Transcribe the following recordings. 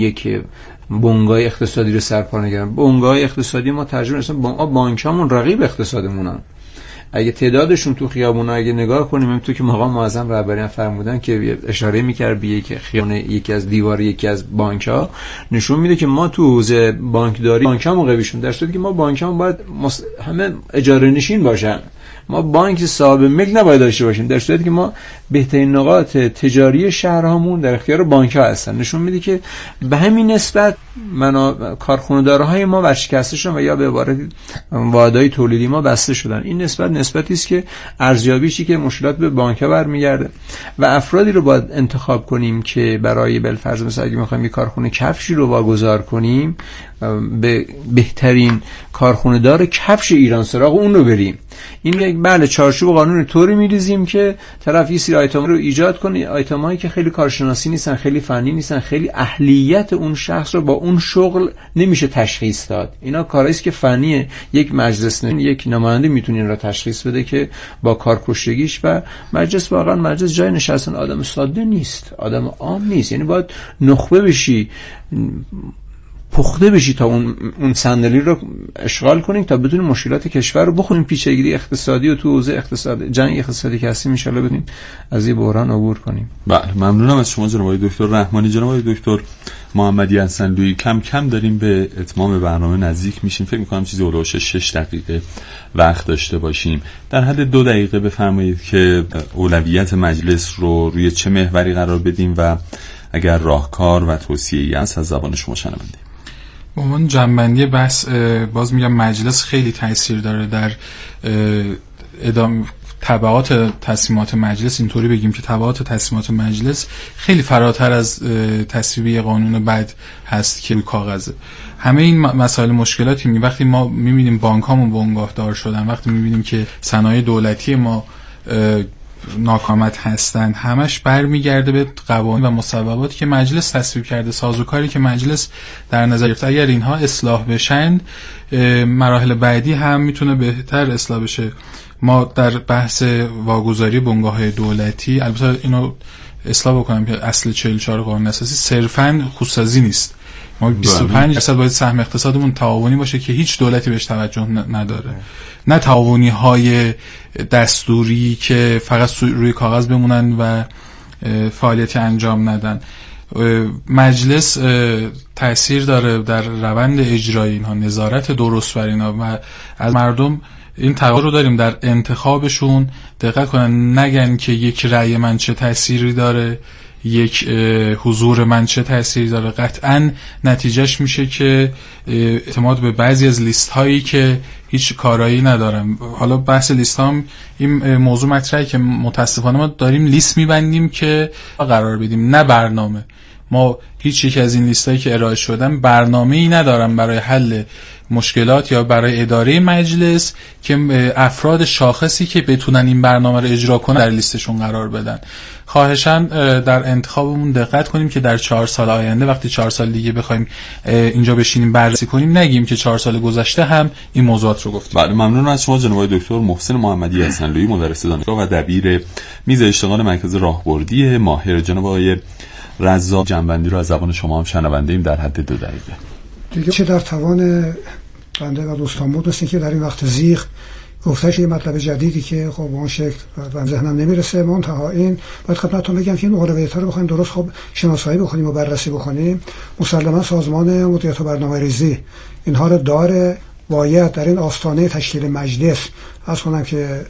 یک بنگاه اقتصادی رو سرپا نگیرن. بنگاه اقتصادی ما ترجمه اصلا بانکامون رقیب اقتصادمونن. اگه تعدادشون تو خیابونا اگه نگاه کنیم، تو که مقام معظم رهبری فرمودن که اشاره می‌کرد به یک خیابون یکی از دیوار یکی از بانک‌ها، نشون میده که ما تو حوزه بانکداری بانکامون قویشون، در صورتی که ما بانکامون باید همه اجاره نشین باشن، ما بانک صاحب ملک نباید داشته باشیم، در صورتی که ما بهترین نقاط تجاری شهرهامون در اختیار بانک‌ها هستن. نشون میده که به همین نسبت کارخونه‌دارهای ما ورشکسته شدن و یا به عبارت وعده‌های تولیدی ما بسته شدن. این نسبتی است که ارزیابیشی که مشکلات به بانک‌ها برمیگرده و افرادی رو باید انتخاب کنیم که برای بالفرض مثلا اگه می‌خوایم یک کارخونه کفشی رو واگذار کنیم، به بهترین کارخونه‌دار کفش ایران سراغ اون رو بریم. این یک بله چارچوب قانون طوری می‌ریزیم که طرف یه سری آیتم رو ایجاد کنه، آیتمایی که خیلی کارشناسی نیستن، خیلی فنی نیستن، خیلی اهلیت اون شخص رو با اون شغل نمیشه تشخیص داد. اینا کارایی است که فنیه، یک مجلس یک نماینده میتونه این رو تشخیص بده که با کارکشتگیش، و مجلس واقعا مجلس جای نشستن آدم ساده نیست، آدم عام نیست، یعنی باید نخبه بشی، پخته بشی تا اون صندلی رو اشغال کنیم تا بتونیم مشکلات کشور رو بخونیم، پیچیدگی اقتصادی و تو حوزه اقتصاد جنگ اقتصادی که هستیم ان شاء الله بتونیم از این بحران عبور کنیم. بله ممنونم از شما جناب آقای دکتر رحمانی. جناب آقای دکتر محمدی حسن‌لویی، کم کم داریم به اتمام برنامه نزدیک میشیم، فکر می‌کنم چیزی اولش 6 دقیقه وقت داشته باشیم. در حد 2 دقیقه بفرمایید که اولویت مجلس رو روی چه محوری قرار بدیم و اگر راهکار و توصیه‌ای است از زبان شما شنونده. به عنوان جنبندی بحث باز میگم مجلس خیلی تاثیر داره در ادامه تبعات تصمیمات مجلس. اینطوری بگیم که تبعات تصمیمات مجلس خیلی فراتر از تصویب قانون بعد هست که روی کاغذه. همه این مسائل مشکلاتی وقتی ما میبینیم بانکامون بنگاهدار شدن، وقتی میبینیم که صنایع دولتی ما ناکامت هستند، همش برمیگرده به قوانین و مصوباتی که مجلس تصویب کرده، سازوکاری که مجلس در نظر گرفته. اگر اینها اصلاح بشن، مراحل بعدی هم میتونه بهتر اصلاح بشه. ما در بحث واگذاری بنگاه‌های دولتی، البته اینو اصلاح بکنم که اصل 44 قانون اساسی صرفاً خودسازی نیست. ما 25% باید سهم اقتصادمون تعاونی باشه که هیچ دولتی بهش توجه نداره، نه تعاونی‌های دستوری که فقط روی کاغذ بمونن و فعالیتی انجام ندن. مجلس تأثیر داره در روند اجرایی اینها، نظارت درست بر اینا، و از مردم این تقاضا رو داریم در انتخابشون دقت کنن، نگن که یک رأی من چه تأثیری داره، یک حضور من چه تأثیری داره. قطعاً نتیجهش میشه که اعتماد به بعضی از لیست هایی که هیچ کارایی ندارن. حالا بحث لیست هم این موضوع مطرحه که متاسفانه ما داریم لیست میبندیم که قرار بدیم، نه برنامه. ما هیچ یک از این لیستایی که ارائه شدن برنامه‌ای ندارن برای حل مشکلات یا برای اداره مجلس که افراد شاخصی که بتونن این برنامه رو اجرا کنن در لیستشون قرار بدن. خواهشاً در انتخابمون دقت کنیم که در 4 سال آینده وقتی 4 سال دیگه بخوایم اینجا بشینیم بررسی کنیم، نگیم که 4 سال گذشته هم این موضوعات رو گفتیم. بله ممنون از شما جناب آقای دکتر محسن محمدی حسن‌لویی، مدرس دانشگاه و دبیر میز اشتغال مرکز راهبردی ماهر. جناب آقای رزاق، جنبندی رو از زبان شما هم شنونده ایم در حد 2 دقیقه. دیگه چه در توان بنده و دوستان بود است که در این وقت زیغ گفتش یه مطلب جدیدی که خب به اون شکل به ذهنم نمیرسه. منتها این باید خدمتتون بگم که این اولویت‌ها رو بخوایم درست خب شناسایی بکنیم و بررسی بکنیم، مسلما سازمان مدیریت و برنامه‌ریزی اینها رو داره. باید در این آستانه تشکیل مجلس از کنم که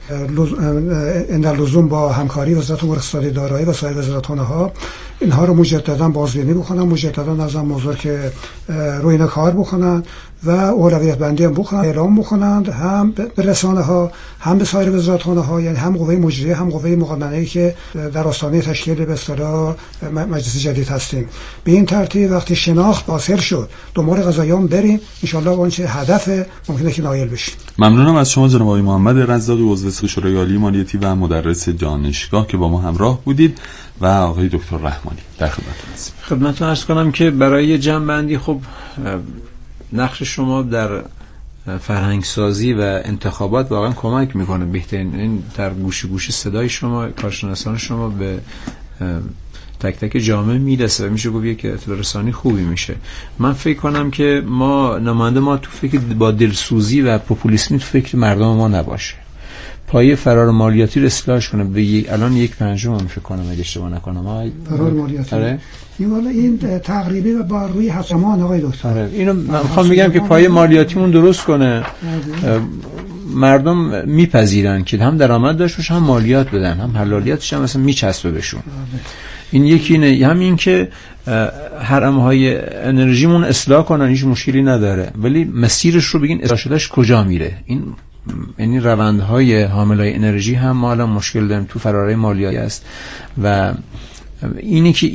اندر لزوم با همکاری وزارت امور اقتصادی دارایی و سایر وزارتخانه‌ها اینها رو مجددا بازبینی بکنن، مجددا از موضوع که روی اینا کار بکنن و اولویت بندی هم بکنن، اعلام بکنند، هم به رسانه ها هم به سایر وزارتخانه ها، یعنی هم قوه مجریه هم قوه مقننه‌ای که در آستانه تشکیل به اصطلاح مجلس جدید هستیم. به این ترتیب وقتی شناخت حاصل شد دنبال قضایام بریم، ان شاء الله اون چه هدف ممکنه که نایل بشیم. ممنونم از شما جناب آقای محمد رزاقی، عضو شورای عالی مالیاتی و مدرس دانشگاه که با ما همراه بودید، و آقای دکتر رحمانی در خدمتتون هستیم. خدمتتون عرض کنم که برای جمع‌بندی خب نقش شما در فرهنگسازی و انتخابات واقعا کمک میکنه. بهترین این در گوش صدای شما، کارشناسان شما به تک تک جامعه میرسه و میشه گفت یک اطلاع رسانی خوبی میشه. من فکر کنم که نماینده ما تو فکر با دلسوزی و پوپولیسمی تو فکر مردم ما نباشه، پایه فرار مالیاتی رو اصلاحش کنه. به الان 1/5 من فکر کنم اگه اشتباه نکنم فرار مالیاتی. آره این تقریبی و با روی حسمان آقای دکتر. آره اینو من میخوام بگم که پایه مالیاتیمون درست کنه. مردم میپذیرن که هم درآمد داشته باشن هم مالیات بدن، هم حلالیتش هم مثلا میچسبه بهشون. این یکی اینه، همین که حرمهای انرژیمون اصلاح کنن هیچ مشکلی نداره، ولی مسیرش رو بگین اصلاح شدهش کجا میره. این یعنی روندهای حاملای انرژی هم ما الان مشکل داریم تو فراره مالیاتی است و اینی که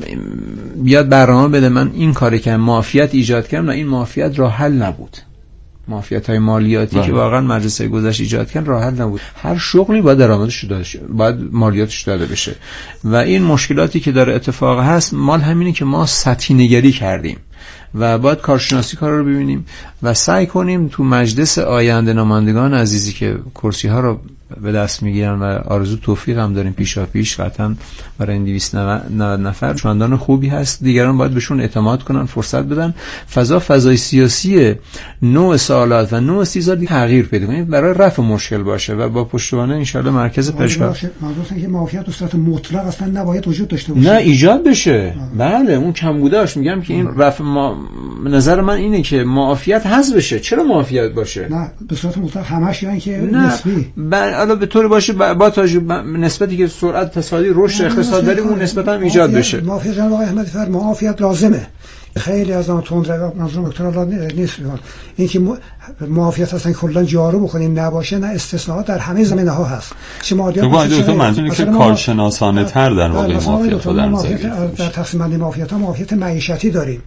بیاد برنامه بده من این کاری که معافیت ایجاد کردم، این معافیت راه حل نبود. معافیت‌های مالیاتی که واقعا مجلس‌های گذشته ایجاد کردن راه حل نبود. هر شغلی باید درآمدش داده بشه، باید مالیاتش داده بشه و این مشکلاتی که داره اتفاق هست مال همینه که ما سطحی نگری کردیم و باید کارشناسی کار رو ببینیم و سعی کنیم تو مجلس آینده نمایندگان عزیزی که کرسی ها رو به دست میگیرن و آرزو توفیق هم داریم پیش قطعا برای این 290 نفر شهروندان خوبی هست، دیگران باید بهشون اعتماد کنن، فرصت بدن، فضای سیاسی نوع سوالات و نوع استیزار تغییر پیدا کنه برای رفع مشکل باشه و با پشتوانه ان شاء الله مرکز پیشرفت. منظورم که معافیت به صورت مطلق اصلا نباید وجود داشته باشه، نه ایجاد بشه. بله اون کم بوداش میگم که این رفع نظر من اینه که معافیت حذف بشه. چرا معافیت باشه؟ نه به صورت مطلق همش یعنی که نسبی حالا به طور باشه با نسبتی که سرعت اقتصادی رشد اقتصاد داریم اون نسبت هم ایجاد بشه. معافیت جناب آقای احمدی فرمود معافیت لازمه. خیلی از آن تندروی منظور دکتر الله نیست. این که معافیت اصلا کلا جارو بکنیم نباشه، نه استثناءات در همه زمینه‌ها هست. چه مالیات دکتر منظوری که کارشناسانه تر در واقع معافیت رو در تقسیم بندی معافیت‌ها معافیت معیشتی داریم.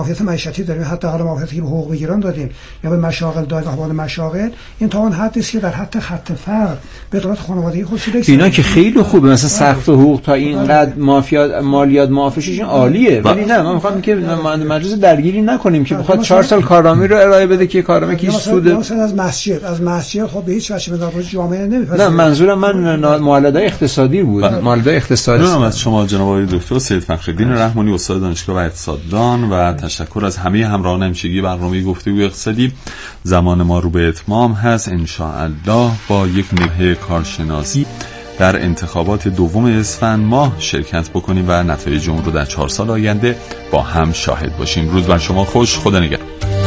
حتی حالا معافیتی که به حقوق بگیران دادیم یا به مشاغل دادیم، احوال مشاغل، این تا اون حدی که در حد خط فقر به دولت خانوادگی خودش اینا که خیلی خوبه، مثلا سقف حقوق تا اینقدر مالیات معافیش عالیه، ولی نه من می‌خوام که مجلس درگیری نکنیم که بخواد 4 سال کارنامه رو ارائه بده که کارنامه که سود از مسجد خب به هیچ وجه به دارای جامعه نمیپذیره. نه منظورم من معالجه اقتصادی بود. معالجه اقتصادی. ممنونم از شما جناب آقای دکتر سید فخرالدین رحمانی، استاد دانشگاه و اقتصاددان، و تشکر از همه همراهان همیشگی برنامه گفتگو اقتصادی. زمان ما رو به اتمام هست، ان شاء الله با یک نگاه کارشناسی در انتخابات دوم اسفند ماه شرکت بکنیم و نتایج اون رو در 4 سال آینده با هم شاهد باشیم. روز بر شما خوش. خدا نگهدار.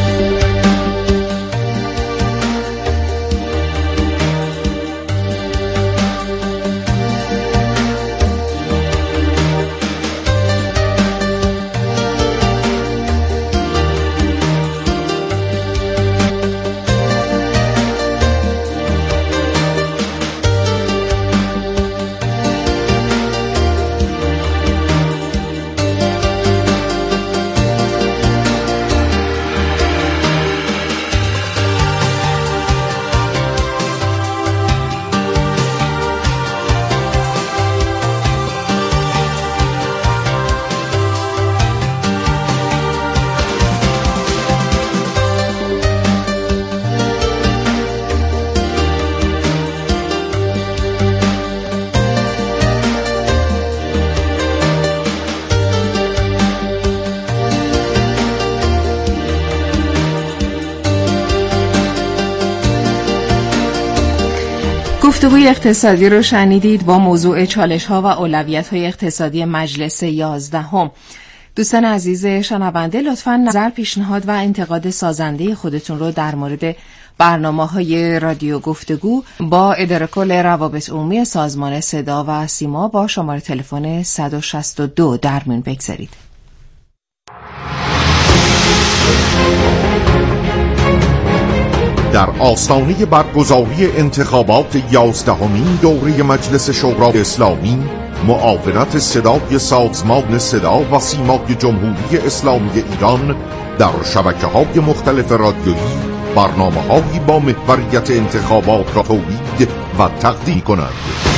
گفتگوی اقتصادی رو شنیدید با موضوع چالش‌ها و اولویت‌های اقتصادی مجلس 11. دوستان عزیز شنونده، لطفاً نظر، پیشنهاد و انتقاد سازنده خودتون رو در مورد برنامه‌های رادیو گفتگو با اداره کل روابط عمومی سازمان صدا و سیما با شماره تلفن 162 در میون بگذارید. در آستانه برگزاری انتخابات 11مین دوره مجلس شورای اسلامی، معاونت صدای سازمان صدا و سیمای جمهوری اسلامی ایران در شبکه‌های مختلف رادیویی برنامه‌هایی با محوریت انتخابات را تولید و تقدیم کند.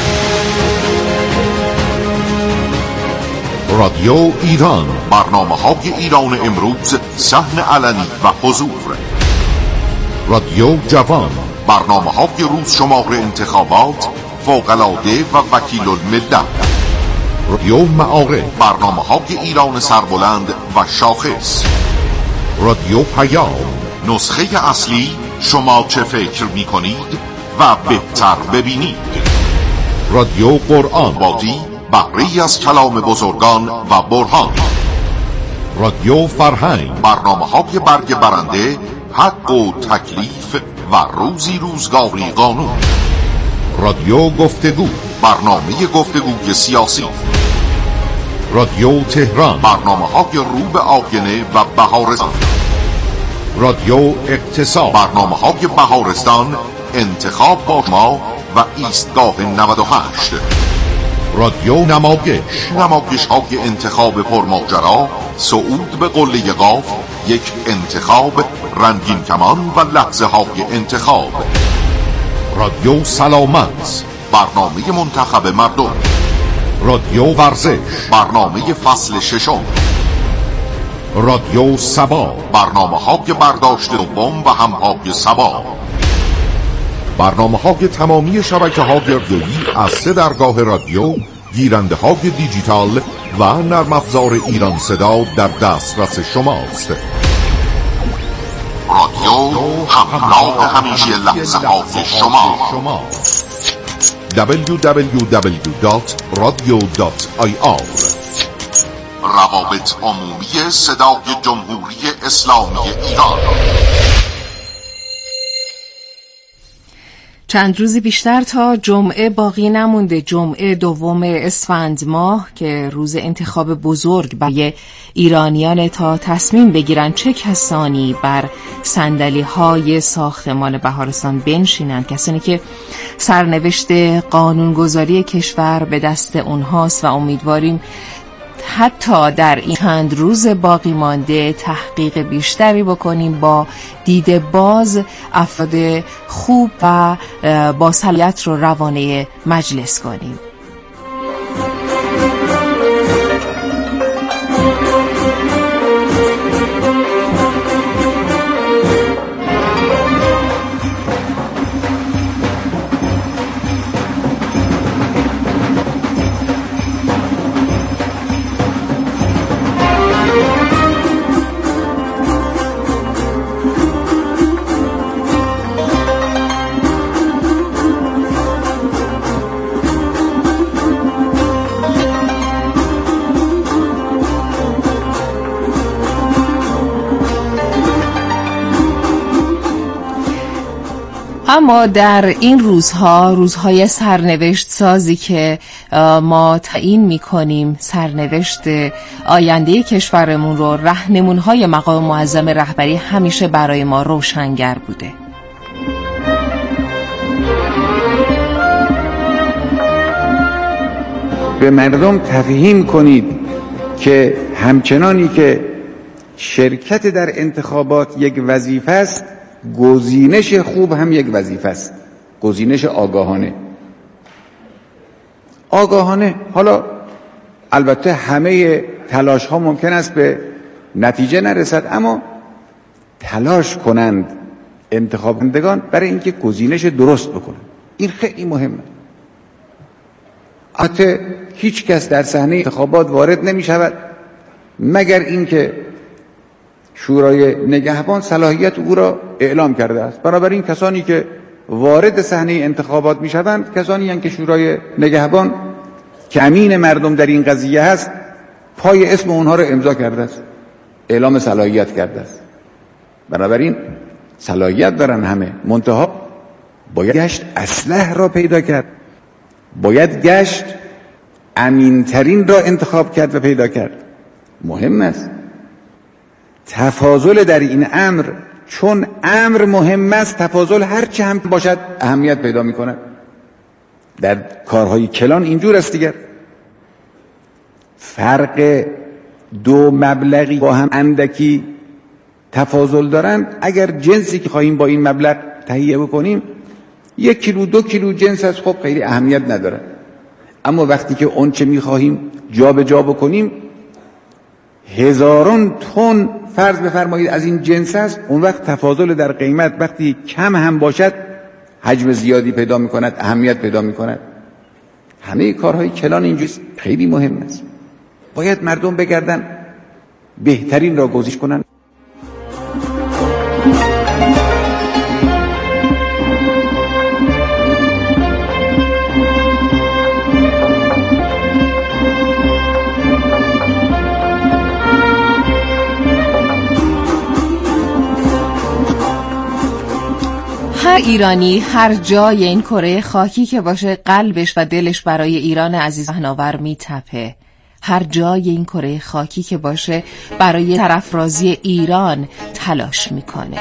رادیو ایران، برنامه‌های ایران امروز، صحن علنی و حضور. رادیو جوان، برنامه‌های روز شمار انتخابات، فوق‌العاده و وکیل الملت. رادیو معارف، برنامه‌های ایران سربلند و شاخص. رادیو پیام، نسخه اصلی شما چه فکر می‌کنید و بهتر ببینید. رادیو قرآن بادی، بهره‌ای از کلام بزرگان و برهان. رادیو فرهنگ، برنامه‌های برگ برنده، حق و تکلیف و روزی روزگاری قانون. رادیو گفتگو، برنامه گفتگوی سیاسی. رادیو تهران، برنامه‌های رو به آینه و بهارستان. رادیو اقتصاد، برنامه‌های بهارستان، انتخاب با ما و ایستگاه 98. رادیو نمایش‌های انتخاب پرماجرا، صعود به قله قاف، یک انتخاب، رنگین کمان و لحظه های انتخاب. رادیو سلامت، برنامه منتخب مردم. رادیو ورزش، برنامه فصل 6. رادیو سبا، برنامه‌های برداشت دوم و همهای سبا. برنامه‌های تمامی شبکه‌های رادیویی از 3 درگاه رادیو، گیرنده‌های دیجیتال و نرم افزار ایران صدا در دسترس شماست. رادیو همراه همیشه لحظه‌های شما. www.radio.ir روابط عمومی صدای جمهوری اسلامی ایران. چند روزی بیشتر تا جمعه باقی نمونده. جمعه 2 اسفند ماه که روز انتخاب بزرگ برای ایرانیان تا تصمیم بگیرن چه کسانی بر صندلی‌های ساختمان بهارستان بنشینن، کسانی که سرنوشت قانونگذاری کشور به دست اونهاست و امیدواریم حتی در این چند روز باقی مانده تحقیق بیشتری بکنیم، با دید باز افراد خوب و با صلاحیت رو روانه مجلس کنیم. اما در این روزهای سرنوشت سازی که ما تعیین می‌کنیم، سرنوشت آینده کشورمون رو، راهنمون‌های مقام معظم رهبری همیشه برای ما روشنگر بوده. به مردم تفهیم کنید که همچنانی که شرکت در انتخابات یک وظیفه است، گزینش خوب هم یک وظیفه است. گزینش آگاهانه. حالا البته همه تلاش ها ممکن است به نتیجه نرسد، اما تلاش کنند انتخابندگان برای اینکه گزینش درست بکنند. این خیلی مهمه. البته هیچ کس در صحنه انتخابات وارد نمی شود مگر اینکه شورای نگهبان صلاحیت او را اعلام کرده است. بنابراین کسانی که وارد صحنه انتخابات می شوند کسانی هستند که شورای نگهبان که امین مردم در این قضیه هست پای اسم اونها را امضا کرده است، اعلام صلاحیت کرده است. بنابراین صلاحیت دارن همه، منتها باید گشت اصلح را پیدا کرد، باید گشت امینترین را انتخاب کرد و پیدا کرد. مهم است تفاضل در این امر، چون امر مهم است تفاضل هرچه هم باشد اهمیت پیدا می کند. در کارهای کلان اینجور است دیگر. فرق دو مبلغی با هم اندکی تفاضل دارند، اگر جنسی که خواهیم با این مبلغ تهیه بکنیم 1 کیلو 2 کیلو جنس است، خب خیلی اهمیت نداره. اما وقتی که اون چه می‌خواهیم جا به جا بکنیم هزاران تن فرض بفرمایید از این جنس است، اون وقت تفاضل در قیمت وقتی کم هم باشد حجم زیادی پیدا می‌کند، اهمیت پیدا می‌کند. همه کارهای کلان اینجوری خیلی مهم است. باید مردم بگردن بهترین را گزینش کنن. هر ایرانی هر جای این کره خاکی که باشه قلبش و دلش برای ایران عزیز پهناور میتپه. هر جای این کره خاکی که باشه برای سرافرازی ایران تلاش میکنه.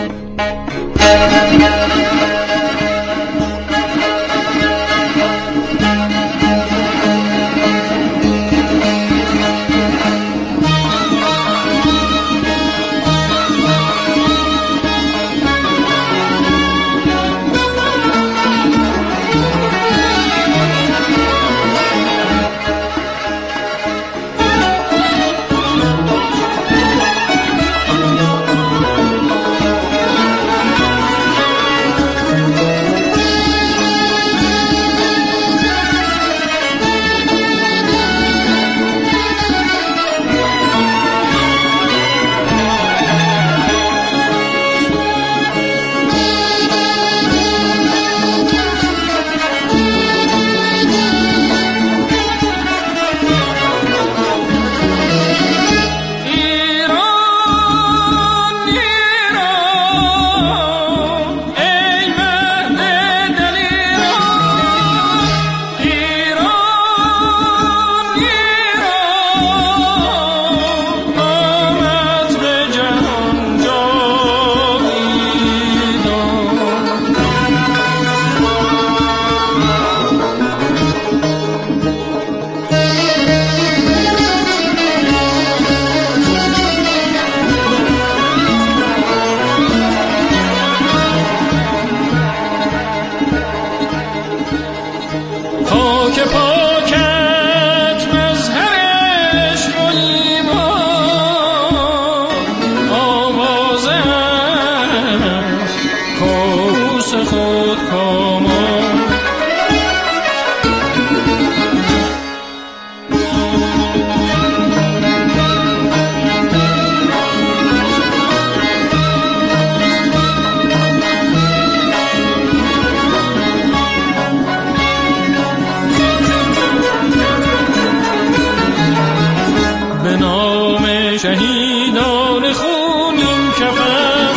شهیدان خونین کفن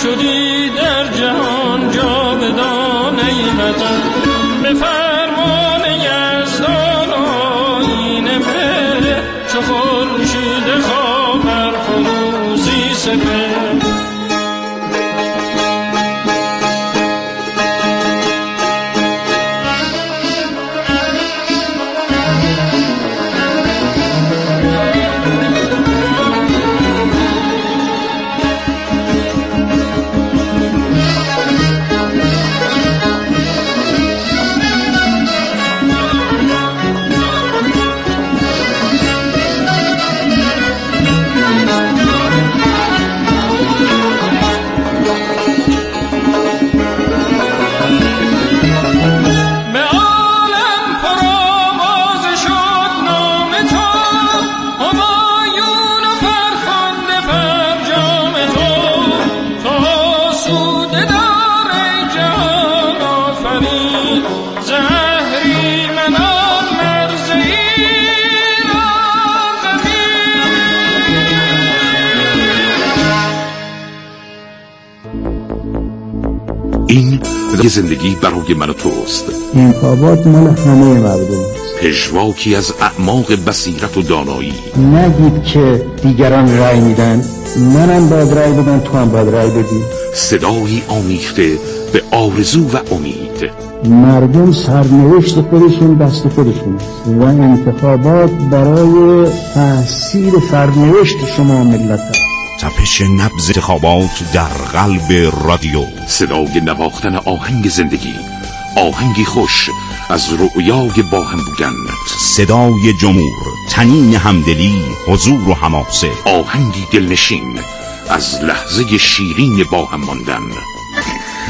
شدی در جهان جاودان ای وطن. به فرمان یزدان آیین بره چو خورشید خاور فروزی سپر. این زندگی برای من و توست. انتخابات مال همه مردم، پژواکی از اعماق بصیرت و دانایی. نگید که دیگران رأی میدن، منم باید رأی بدم، تو هم باید رأی بدی. صدایی آمیخته به آرزو و امید. مردم سرنوشت خودشون دست خودشون است و انتخابات برای تأثیر سرنوشت شما ملت است. تپش نبض انتخابات در قلب رادیو. صدای نواختن آهنگ زندگی، آهنگی خوش از رؤیای با هم بودن. صدای جمهور، طنین همدلی، حضور و حماسه. آهنگی دلنشین از لحظه شیرین با هم ماندن.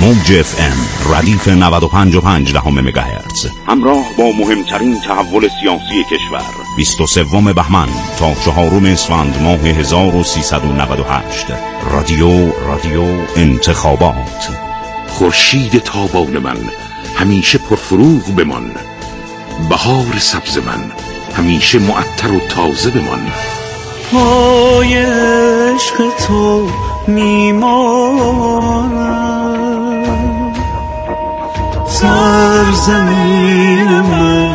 موج FM ردیف 95.5 مگاهرتز همراه با مهمترین تحول سیاسی کشور 23 بهمن تا 4 اسفند ماه 1398 رادیو انتخابات. خورشید تابان من همیشه پرفروغ بمان، بهار سبز من همیشه معطر و تازه بمان. پای عشق تو میمانم، سرزمین من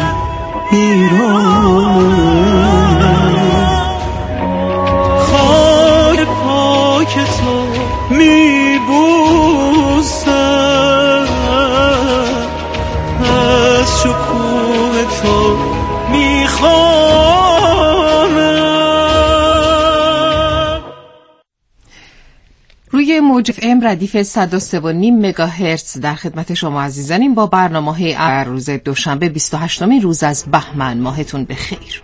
ایرانم، خاک پاک تو میبوسم، از شکوه تو میخوانم. روی موج FM ردیف 103.5 مگاهرتز در خدمت شما عزیزانیم با برنامه‌های روز دوشنبه 28 روز از بهمن. ماهتون بخیر.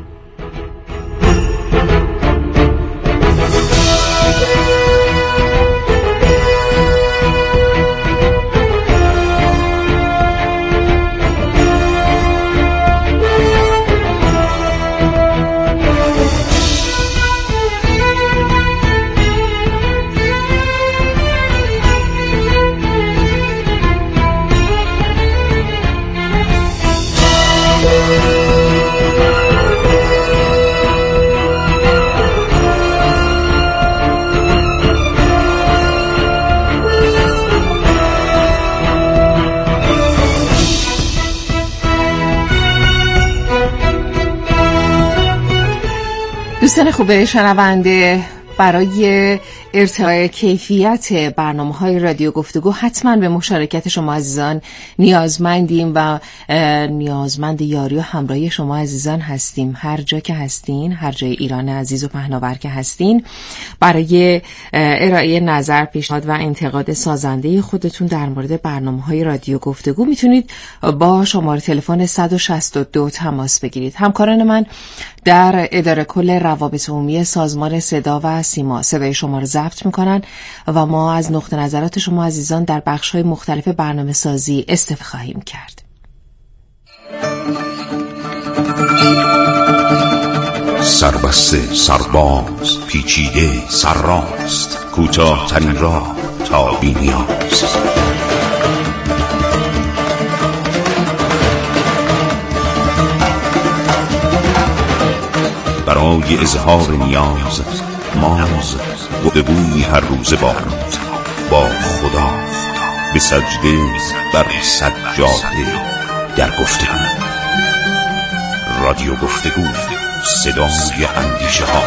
دوستان خوب شنونده، برای ارتقای کیفیت برنامه‌های رادیو گفتگو حتما به مشارکت شما عزیزان نیازمندیم و نیازمند یاری و همراهی شما عزیزان هستیم. هر جا که هستین، هر جای ایران عزیز و پهناور که هستین، برای ارائه نظر، پیشنهاد و انتقاد سازنده خودتون در مورد برنامه‌های رادیو گفتگو میتونید با شماره تلفن 162 تماس بگیرید. همکاران من در اداره کل روابط عمومی سازمان صدا و سیما صدای شما رو ضبط میکنن و ما از نقطه نظرات شما عزیزان در بخش‌های مختلف برنامه سازی استفاده خواهیم کرد. سربسته، سرباز، پیچیده، سرراست، کوتاه ترین راه تا بی‌نیاز. برای اظهار نیاز ماز گفتگویی هر روزه با خدا به سجده بر سجاده در گفتگو. رادیو گفتگو، صدای اندیشه ها.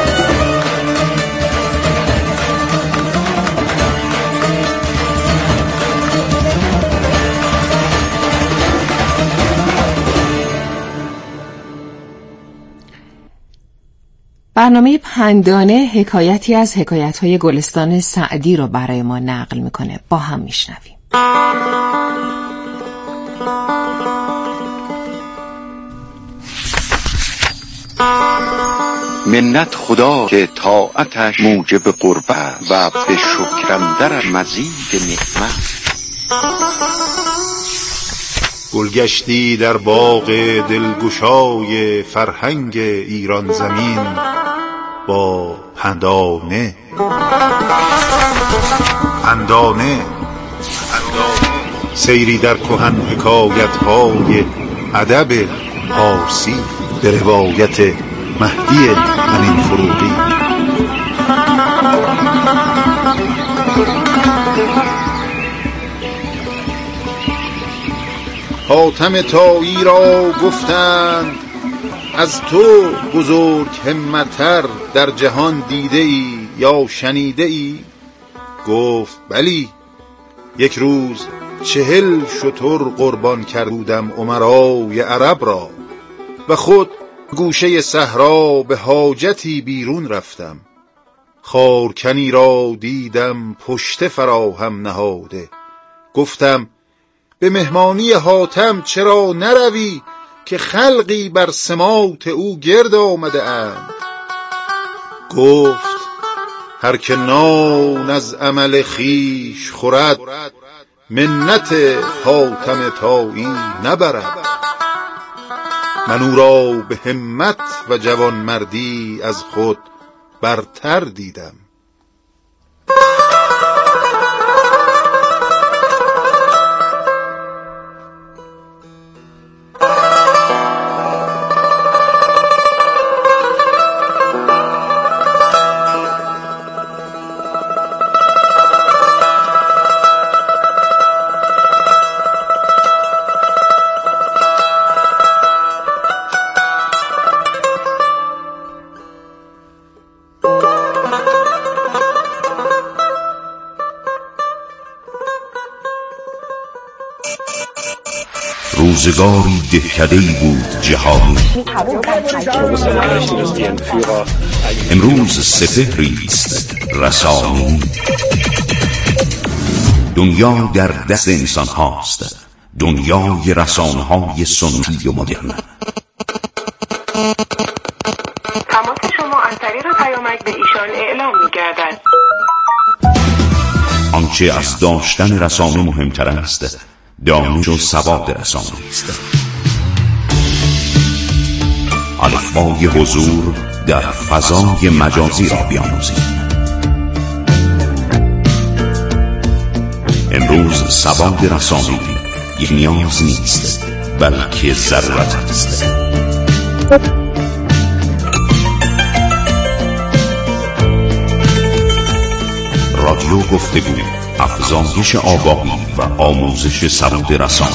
برنامه پندانه حکایتی از حکایت‌های گلستان سعدی رو برای ما نقل میکنه. با هم میشنویم. منت خدا که طاعتش موجب قربت و به شکرم در مزید نعمت. گلگشتی در باغ دلگشای فرهنگ ایران زمین با پندانه سیری در کهن حکایت‌های ادب پارسی به روایت مهدی امین فروغی. حاتم طایی را گفتند از تو بزرگ همتر در جهان دیده ای یا شنیده ای؟ گفت بلی، یک روز 40 شتر قربان کردم امرای عرب را و خود گوشه صحرا به حاجتی بیرون رفتم. خارکنی را دیدم پشت فراهم نهاده. گفتم به مهمانی حاتم چرا نروی که خلقی بر سماط او گرد آمده اند؟ گفت هر که نان از عمل خیش خورد منت حاتم طایی نبرد. من او را به همت و جوانمردی از خود برتر دیدم. روزگاری دهکده‌ای بود جهانی، امروز سپهری است رسانی. دنیا در دست انسان هاست، دنیای رسانه های سنتی و مدرن. تماس شما از طریق پیامک به ایشان اعلام می‌گردد. آنچه از داشتن رسانه مهمتر است، دانش و سواد رسانه است. الفبای حضور در فضای مجازی را بیاموزید. امروز سواد رسانه‌ای یک نیاز نیست، بلکه ضرورت است. رادیو گفتگو، افزایش آگاهی و آموزش سواد رسانه.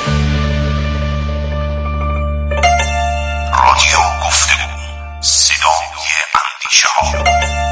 رادیو گفتگو، صدای اندیشه ها.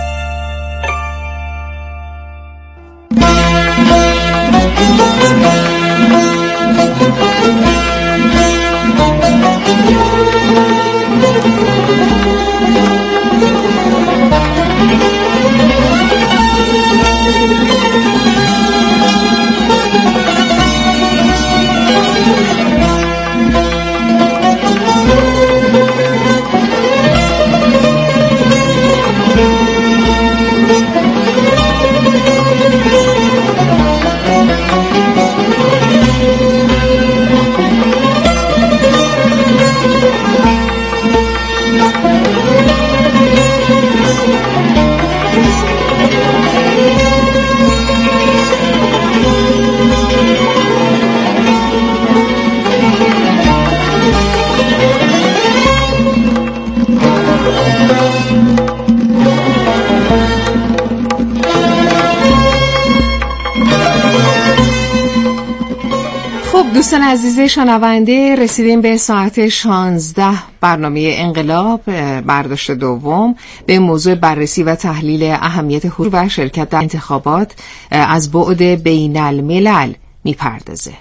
دوستان عزیز شنونده، رسیدیم به ساعت 16. برنامه انقلاب برداشت دوم به موضوع بررسی و تحلیل اهمیت حضور و شرکت در انتخابات از بعد بین الملل میپردازه.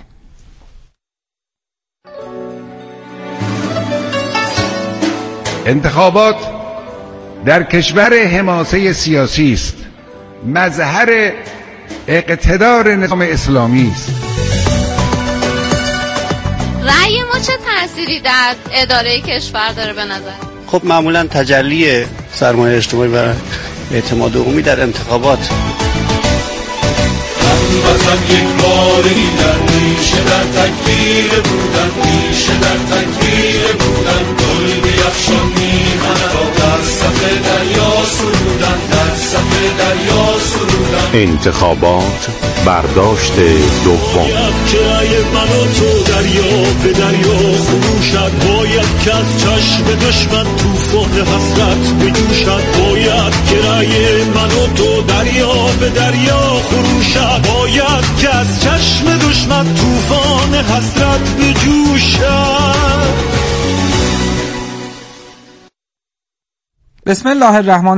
انتخابات در کشور حماسه سیاسی است، مظهر اقتدار نظام اسلامی است. رأی ما چه تأثیری در اداره کشور داره به نظر؟ خب معمولا تجلی سرمایه اجتماعی و اعتماد عمومی در انتخابات. هموطن یک بار دیدن، میشه در تکبیر بودن، میشه در تکبیر بودن، گل بیفشان میهن در صف دریا سرودن، در صف دریا سرودن. انتخابات برداشت دوم. کرای من و تو دریا به دریا خروشد، باید که از چشم دشمن توفان حسرت بجوشد، باید کرای من و تو دریا به دریا خروشد، باید که از چشم دشمن توفان حسرت بجوشد. بسم الله الرحمن